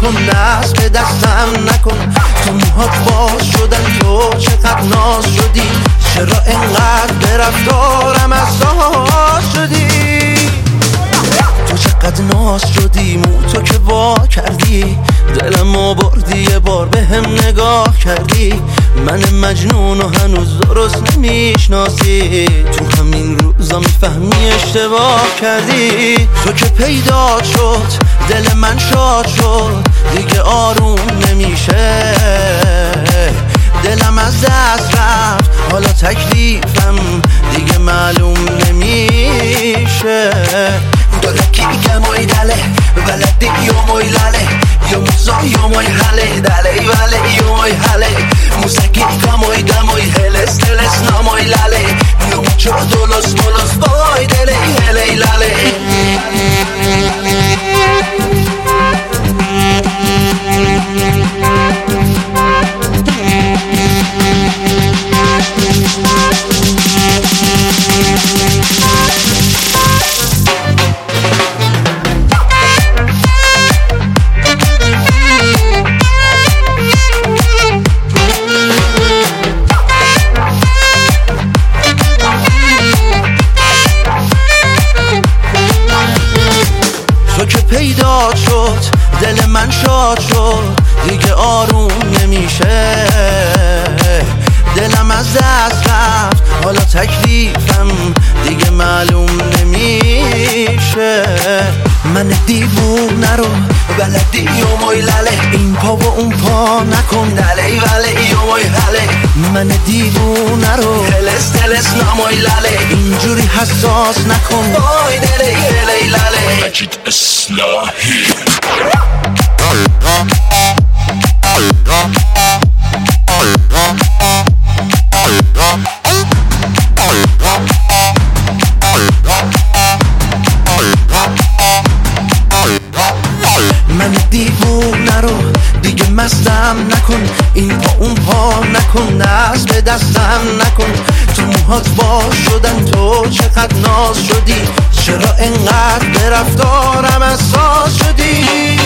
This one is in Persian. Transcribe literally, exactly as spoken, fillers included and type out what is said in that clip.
نکن، دست به دستم نکن. تو موهات باز شدن، تو چقدر ناز شدی، چرا انقدر به رفتارم اساس شدی؟ تو چقدر ناز شدی، مو تو که وا کردی، دلمو بردی، یه بار به هم نگاه کردی. من مجنون و هنوز درست نمیشناسی، تو همین روزا میفهمی اشتباه کردی. تو که پیدا شد دل من شاد شد، دیگه آروم نمیشه، دلم از دست رفت، حالا تکلیفم دیگه معلوم نمیشه. Dole che moi dale, valete io moi lale, io muso io moi hale, dale vale io moi hale, musaki moi da moi heles teles no moi lale, io mucho dolos dolos boy dele hele lale. پیدا شد دل من شاد شد، دیگه آروم نمیشه، دلم از دست رفت، حالا تکلیفم دیگه معلوم نمیشه. من دیوونه رو بلدی و موی لاله، این پا و اون پا نکن، دلی ولی و موی حاله. من دیوونه رو هلس تلس ناموی لاله، اینجوری حساس نکن، بای دلی هلی لاله. مجید اصلاحی من دیوونه رو دیگه مستم نکن، این پا اون پا نکن، دست به دستم نکن. تو موهات باز شدن، تو چقدر ناز شدی، چرا انقدر به رفتارم اساس شدی؟